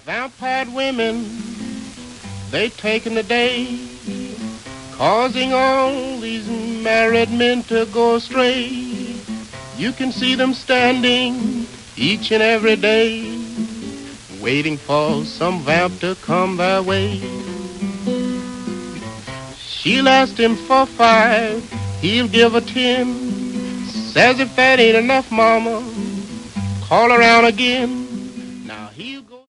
Vampire women, they taking the day, causing all these married men to go astray. You can see them standing each and every day, waiting for some vamp to come their way. She'll ask him for 5, he'll give her 10. Says if that ain't enough, mama, call around again.